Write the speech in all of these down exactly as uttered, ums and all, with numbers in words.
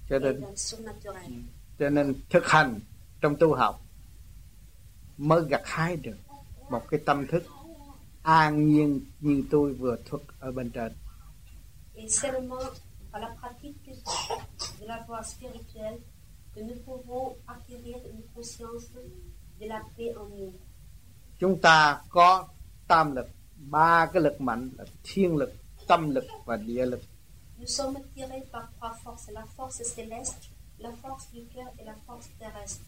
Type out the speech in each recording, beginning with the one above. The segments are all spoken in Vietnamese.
cho et nên, dans le surnaturel. cho nên thực hành trong tu học mới gặt hái được một cái tâm thức an nhiên như tôi vừa thuật ở bên trên. Et seulement par la pratique de la voie spirituelle que nous pouvons acquérir une conscience de la paix en nous. Chúng ta có tam lực, ba cái lực mạnh là thiên lực, tâm lực và địa lực. Nous sommes tirés par trois forces, la force céleste, la force du cœur et la force terrestre.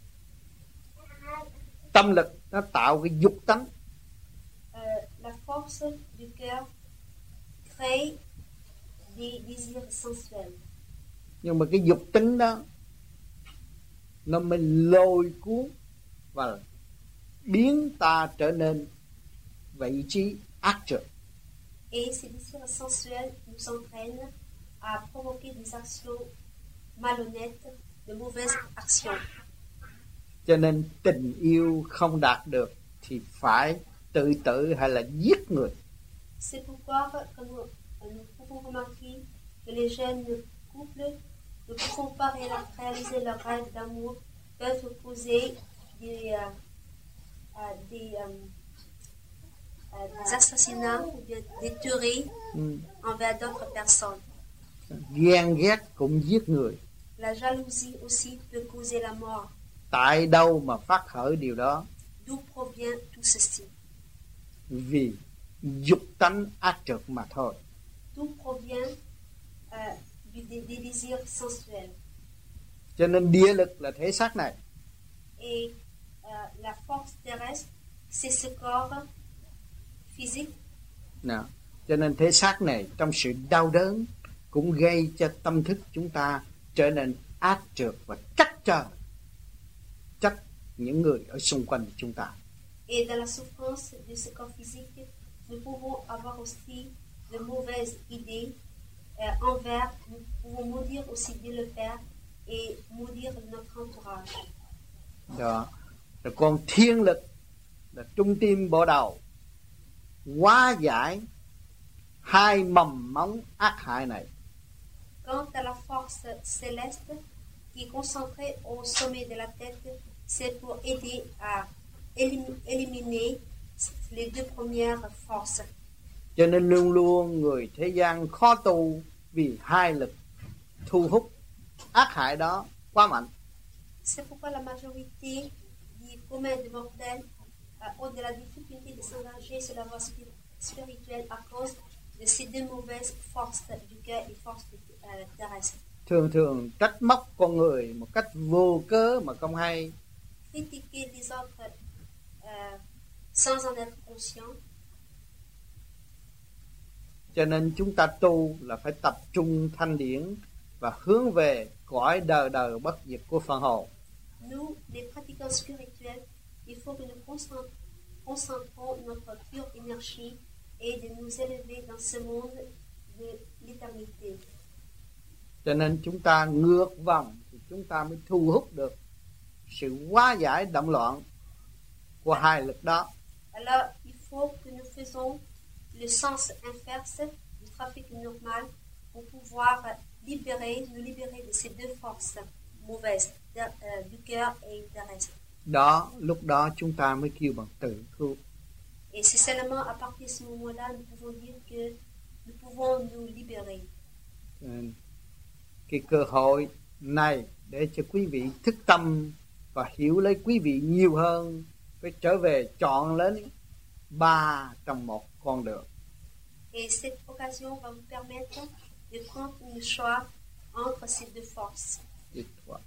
Tâm lực nó tạo cái dục tánh. Euh, la force du cœur crée des désirs sensuels. Nhưng mà cái dục tính đó nó mới lôi cuốn và biến ta trở nên vị trí ác trực. Et ces désirs sensuels nous entraînent à provoquer des actions malhonnêtes, de mauvaises actions. Cho nên tình yêu không đạt được thì phải tự tử hay là giết người. C'est pourquoi que nous, nous pouvons remarquer que les jeunes couples ne pouvant pas réaliser leur rêve d'amour peuvent poser des, euh, euh, des, euh, euh, des assassinats ou bien des tueries Ừ. envers d'autres personnes. Ghen ghét cũng giết người. La jalousie aussi peut causer la mort. Tại đâu mà phát khởi điều đó? D'où provient tout ceci? Vì dục tánh ác trực mà thôi. Tout provient euh, du, des, des désirs sensuels. Cho nên địa lực là thể xác này. Et euh, la force terrestre, c'est ce corps physique. Nào. Cho nên thể xác này trong sự đau đớn cũng gây cho tâm thức chúng ta trở nên ác trượt và trách trời, trách những người ở xung quanh chúng ta. Et dans la souffrance de ce corps physique, nous pouvons avoir aussi de mauvaises idées euh, envers, nous pouvons maudire aussi Dieu le Père et maudire notre entourage. Đó. Rồi còn thiên lực là trung tim bộ đầu, hóa giải hai mầm móng ác hại này. Quant à la force céleste qui est concentrée au sommet de la tête, c'est pour aider à élim- éliminer les deux premières forces. Cho nên luôn luôn người thế gian khó tu vì hai lực thu hút ác hại đó quá mạnh. C'est pourquoi la majorité du commun des mortels a de la difficulté de s'engager sur la voie spir- spirituelle à cause de ces deux mauvaises forces du cœur et forces euh, terrestres. Thường thường trách móc con người một cách vô cớ mà không hay. Critiquer les autres euh, sans en être conscient. Cho nên chúng ta tu là phải tập trung thanh điển và hướng về cõi đời đời bất diệt của phần hồn. Nous, les pratiquants spirituels, il faut que nous concent- concentrons notre pure énergie et de nous élever dans ce monde de l'éternité. Cho nên chúng ta ngược vòng thì chúng ta mới thu hút được sự hóa giải động loạn của hai lực đó. Alors, il faut que nous faisons le sens inverse du trafic normal pour pouvoir libérer, nous libérer de ces deux forces mauvaises, de, euh, du cœur et terrestre. Đó, lúc đó chúng ta mới kêu bằng tự cứu. Et c'est seulement à partir de ce moment-là, nous pouvons dire que nous pouvons nous libérer. Nên cái cơ hội này để cho quý vị thức tâm và hiểu lấy quý vị nhiều hơn, phải trở về chọn lấy ba trong một con đường. Et cette occasion va vous permettre de prendre une choix entre ces deux forces. Dit vậy.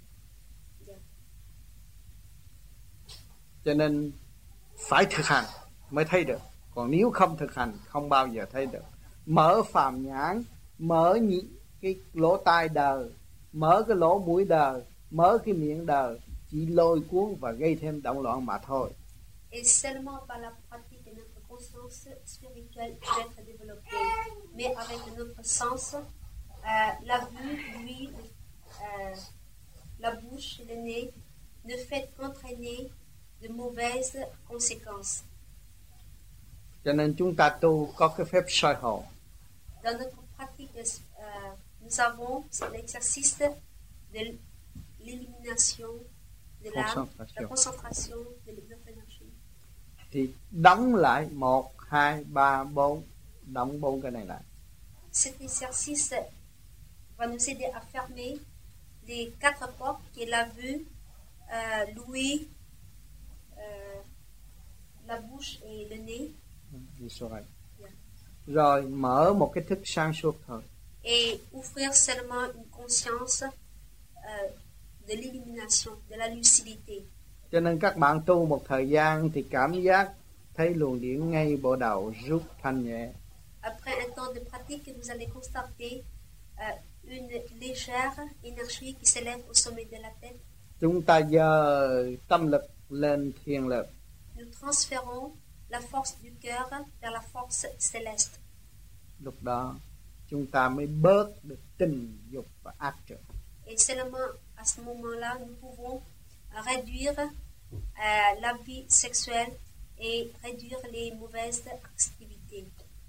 Cho nên phải thực hành mới thấy được. Còn nếu không thực hành không bao giờ thấy được. Mở phàm nhãn, mở những cái lỗ tai đời, mở cái lỗ mũi đời, mở cái miệng đời, chỉ lôi cuốn và gây thêm động loạn mà thôi. Et seulement par la pratique de notre conscience spirituelle peut être développée. Mais avec notre sens, euh, la vue, l'ouïe, euh, la bouche, le nez, ne fait qu'entraîner de mauvaises conséquences. Cho nên chúng ta tu có cái phép soi hồn. Dans notre pratique, euh, nous avons l'exercice de l'élimination de l'âme, la concentration de notre énergie. Thì đóng lại một, hai, ba, bốn, đóng bốn cái này lại. Cet exercice va nous aider à fermer les quatre portes qui est la vue, euh, l'ouïe, euh, la bouche et le nez. Right. Yeah. Rồi mở một cái thức sáng suốt thôi. Et ouvrir seulement une conscience euh, de l'élimination, de la lucidité. Cho nên các bạn tu một thời gian thì cảm giác thấy luồng điển ngay bộ đầu rút thanh nhẹ. Après un temps de pratique, vous allez constater euh, une légère énergie qui s'élève au sommet de la tête. Chúng ta dời tâm lực lên thiên lực. Nous transférons la force du cœur vers la force céleste. Lúc đó chúng ta mới bớt được tình dục và ác trượt. Et seulement à ce moment-là, nous pouvons réduire euh, la vie sexuelle et réduire les mauvaises activités.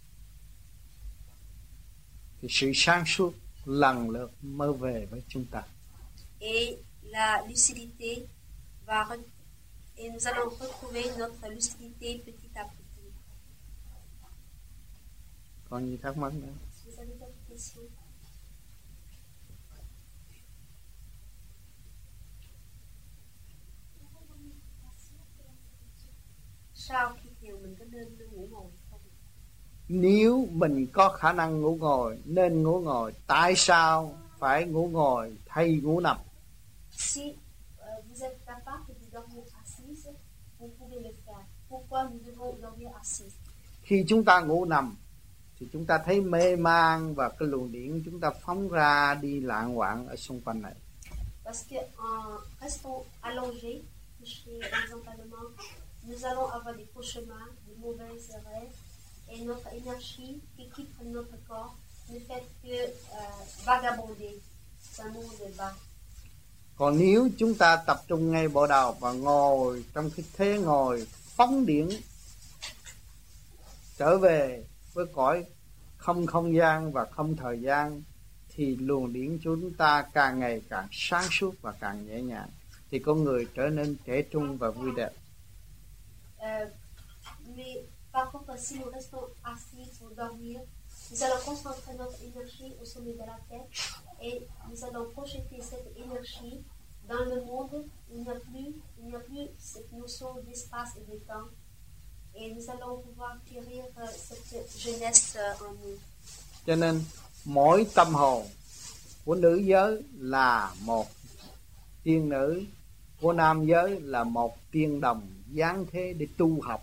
Thì sự sáng suốt lần lượt mới về với chúng ta. Et la lucidité va re- et nous allons retrouver notre lucidité petit à petit. Còn gì thắc mắc nữa? Vous avez d'autres questions? Sau khi thiền mình có nên ngủ ngồi không? Nếu mình có khả năng ngủ ngồi nên ngủ ngồi. Tại sao phải ngủ ngồi thay ngủ nằm? Si uh, vous êtes capable de dormir assise, vous pouvez le faire. Pourquoi nous devons dormir assise? Khi chúng ta ngủ nằm thì chúng ta thấy mê man và cái luồng điển chúng ta phóng ra đi lạng quạng ở xung quanh này. Parce que en restant allongé, couché horizontalement, nous allons avoir des cauchemars, des mauvaises rêves, et notre énergie qui quitte notre corps ne fait que uh, vagabonder. C'est un monde bas. Còn nếu chúng ta tập trung ngay bộ đầu và ngồi trong cái thế ngồi phóng điển trở về với cõi không không gian và không thời gian, thì luồng điển chúng ta càng ngày càng sáng suốt và càng nhẹ nhàng, thì con người trở nên trẻ trung và vui đẹp. Euh, mais par contre, si nous restons assis pour dormir, nous allons concentrer notre énergie au sommet de la tête et nous allons projeter cette énergie dans le monde où il n'y a plus, il n'y a plus cette notion d'espace et de temps. Et nous allons pouvoir guérir euh, cette jeunesse euh, en nous. Cho nên mỗi tâm hồn của nữ giới là một tiên nữ, của nam giới là một tiên đồng giáng thế để tu học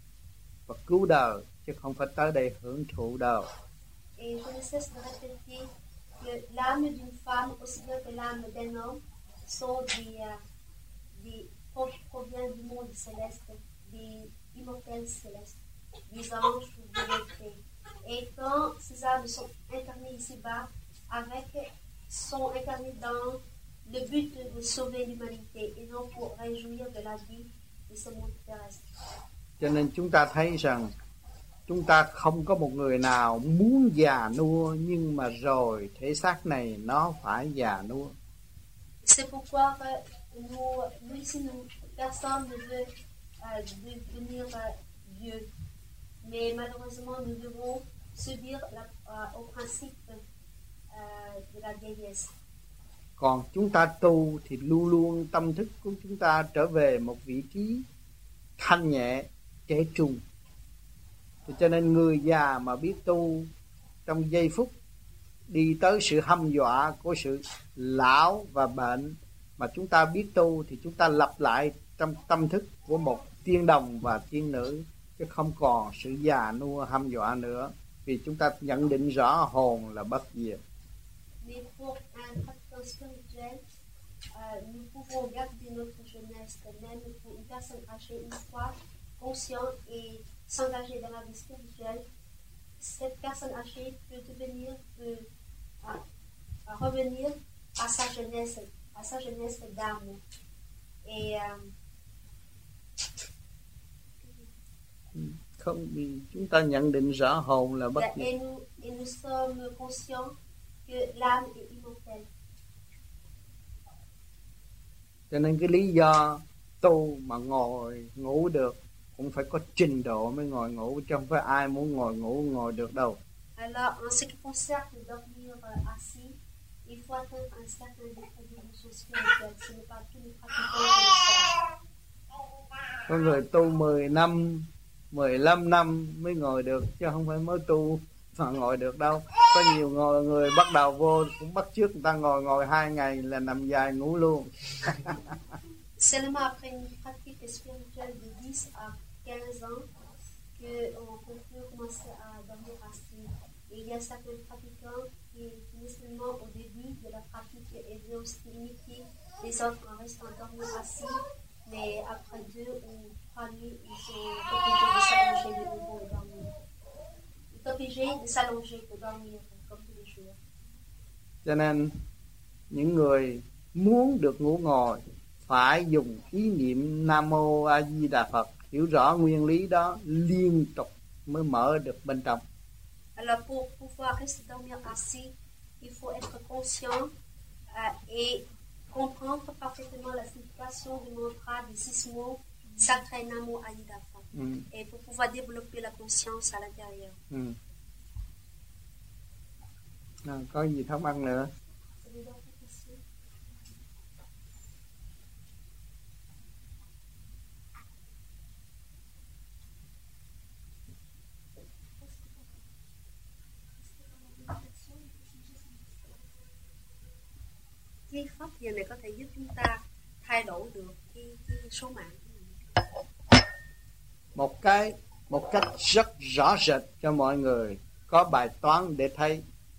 và cứu đời, chứ không phải tới đây hưởng thụ đời. Et je ne cesse de répéter que l'âme d'une femme, aussi bien que l'âme d'un homme, sont des, euh, des proviennent du monde céleste, des immortels célestes, des anges ou des défunts. Et quand ces âmes sont incarnées ici-bas, avec, sont incarnées dans le but de sauver l'humanité et non pour réjouir de la vie de ce monde terrestre. Cho nên chúng ta thấy rằng chúng ta không có một người nào muốn già nua, nhưng mà rồi thể xác này nó phải già nua. C'est pourquoi nous, nous ici, nous, personne ne veut euh, devenir euh, vieux. Mais malheureusement, nous devons subir la, euh, au principe euh, de la vieillesse. Còn chúng ta tu thì luôn luôn tâm thức của chúng ta trở về một vị trí thanh nhẹ, trẻ trung. Thì cho nên người già mà biết tu trong giây phút đi tới sự hăm dọa của sự lão và bệnh, mà chúng ta biết tu thì chúng ta lặp lại trong tâm thức của một tiên đồng và tiên nữ, chứ không còn sự già nua hăm dọa nữa, vì chúng ta nhận định rõ hồn là bất diệt. Mais pour un pratiquant spirituel, euh, nous pouvons garder notre jeunesse, même pour une personne âgée, une fois conscient et s'engager dans la vie spirituelle. Cette personne âgée peut devenir, peut à, à revenir à sa jeunesse, à sa jeunesse d'âme. Et euh, không, chúng ta nhận định rõ hồn là bất diệt. Et nous, et nous sommes conscients que l'âme est immortelle. Cho nên cái lý do tu mà ngồi ngủ được cũng phải có trình độ mới ngồi ngủ, chứ không phải ai muốn ngồi ngủ ngồi được đâu. Alors, en ce qui concerne dormir euh, assis, il faut atteindre un certain degré d'évolution spirituelle. Ce n'est pas tous les pratiquants qui le font. Có người tu mười năm, mười lăm năm mới ngồi được, chứ không phải mới tu mà ngồi được đâu. Có nhiều người, người bắt đầu vô cũng bắt chước người ta ngồi ngồi hai ngày là nằm dài ngủ luôn. Seulement après une pratique spirituelle de dix à quinze ans, qu'on peut commencer à dormir assis. Et il y a certains pratiquants qui finissent seulement au début de la pratique et veulent aussi imiter les autres en restant dormir assis. Mais après deux ou trois nuits, ils sont obligés de s'allonger de nouveau et dormir. Ils sont obligés de s'allonger pour dormir comme tous les jours. Cho nên những người muốn được ngủ ngồi phải dùng ý niệm Nam Mô A Di Đà Phật, hiểu rõ nguyên lý đó liên tục mới mở được bên trong. Alors pour pouvoir rester dormir assis, il faut être conscient euh, et comprendre parfaitement la signification du mantra des six mots sacrés Nam Mô A Di Đà Phật. Ừ. Et pour pouvoir développer la conscience à l'intérieur. Ừ. À, có gì thắc mắc nữa? Cái pháp thiền này có thể giúp chúng ta thay đổi được cái, cái số mạng của mình. Một cái một cách rất rõ rệt cho mọi người có bài toán để thấy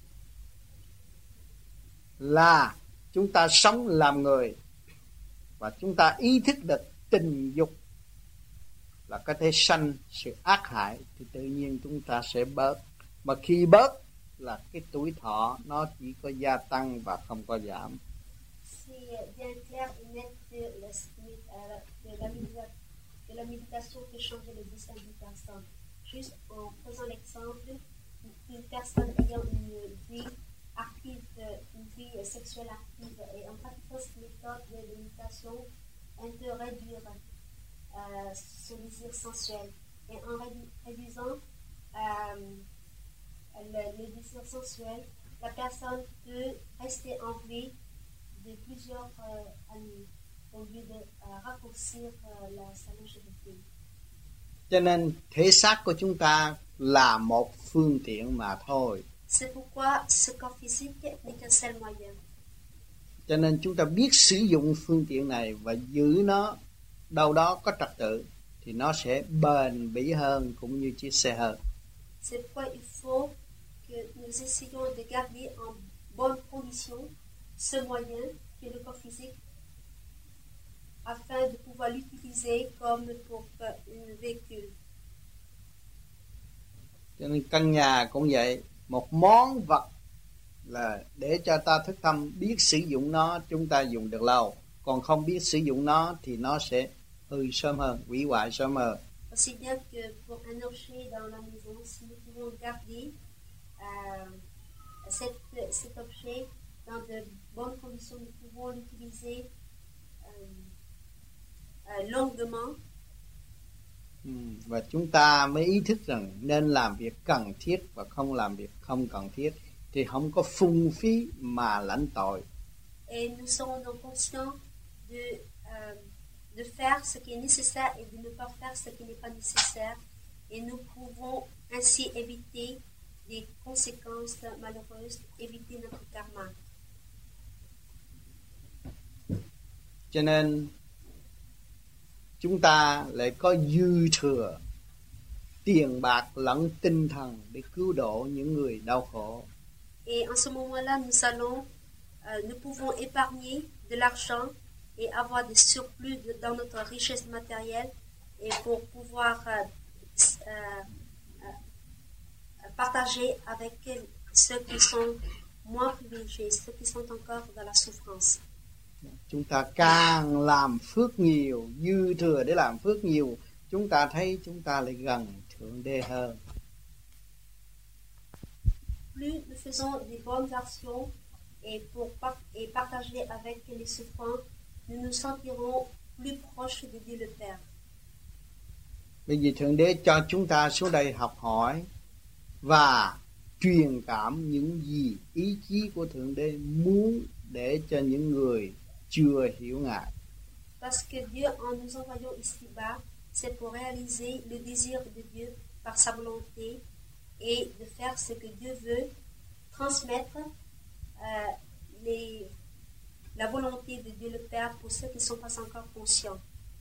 là chúng ta sống làm người và chúng ta ý thức được tình dục là có thể sanh sự ác hại thì tự nhiên chúng ta sẽ bớt. Mà khi bớt là cái tuổi thọ nó chỉ có gia tăng và không có giảm. C'est bien clair et net que la, que la, que la méditation peut changer le destin d'une personne. Juste en faisant l'exemple d'une personne ayant une vie active, une vie sexuelle active, et en pratiquant cette méthode de méditation, elle peut réduire euh, son désir sensuel. Et en rédu- réduisant euh, le, le désir sensuel, la personne peut rester en vie de plusieurs euh, années au lieu de euh, raccourcir euh, la, sa longévité. Cho nên thể xác của chúng ta là một phương tiện mà thôi. C'est pourquoi ce corps physique n'est qu'un seul moyen. Cho nên chúng ta biết sử dụng phương tiện này và giữ nó đâu đó có trật tự thì nó sẽ bền bỉ hơn cũng như chiếc xe hơi. C'est pourquoi il faut que nous essayons de garder en bonne condition ce moyen qui est le corps physique afin de pouvoir l'utiliser comme pour un véhicule. Cho nên căn nhà cũng vậy, một món vật là để cho ta thức tâm biết sử dụng nó chúng ta dùng được lâu, còn không biết sử dụng nó thì nó sẽ hư sớm hơn, hủy hoại sớm hơn. Aussi bien que pour un objet dans la maison, si nous pouvons garder euh, cet, cet objet dans de bonnes conditions, nous pouvons l'utiliser euh, euh, longuement. Ừ, và chúng ta mới ý thức rằng nên làm việc cần thiết và không làm việc không cần thiết thì không có phung phí mà lãnh tội. Et nous serons donc conscients de, euh, de faire ce qui est nécessaire et de ne pas faire ce qui n'est pas nécessaire. Et nous pouvons ainsi éviter des conséquences malheureuses, éviter notre karma. Cho nên chúng ta lại có dư thừa tiền bạc lẫn tinh thần để cứu độ những người đau khổ. Et en ce moment-là, nous allons, euh, nous pouvons épargner de l'argent et avoir des surplus de, dans notre richesse matérielle et pour pouvoir euh, euh, euh, partager avec ceux qui sont moins privilégiés, ceux qui sont encore dans la souffrance. Chúng ta càng làm phước nhiều, dư thừa để làm phước nhiều, chúng ta thấy chúng ta lại gần Thượng Đế hơn. Plus nous faisons des bonnes actions et pour et partager avec les souffrants, nous nous sentirons plus proches de Dieu le Père. Bởi vì Thượng Đế cho chúng ta xuống đây học hỏi và truyền cảm những gì ý chí của Thượng Đế muốn để cho những người chưa hiểu Ngài. Parce que Dieu, en nous envoyant ici-bas, c'est pour réaliser le désir de Dieu par sa volonté et de faire ce que Dieu veut, transmettre euh, les, la volonté de Dieu le Père pour ceux qui ne sont pas encore conscients.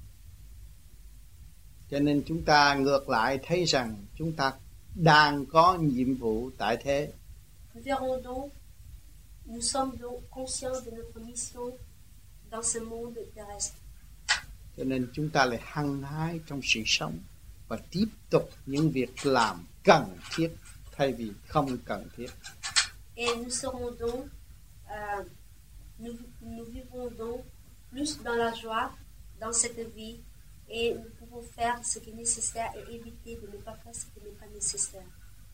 Cho nên chúng ta ngược lại thấy rằng chúng ta đang có nhiệm vụ tại thế. Nous verrons donc, nous sommes donc conscients de notre mission dans ce monde terrestre. Cho nên chúng ta lại hăng hái trong sự sống và tiếp tục những việc làm cần thiết thay vì không cần thiết. Et nous serons donc, euh, nous, nous vivrons donc plus dans la joie dans cette vie et nous pouvons faire ce qui est nécessaire et éviter de ne pas faire ce qui n'est pas nécessaire.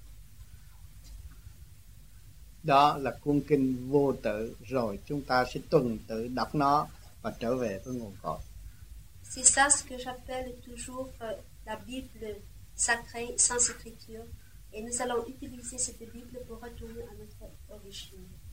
Đó là cuốn kinh vô tự, rồi chúng ta sẽ tuần tự đọc nó và trở về với nguồn cội. C'est ça ce que j'appelle toujours euh, la Bible sacrée sans écriture et nous allons utiliser cette Bible pour retourner à notre origine.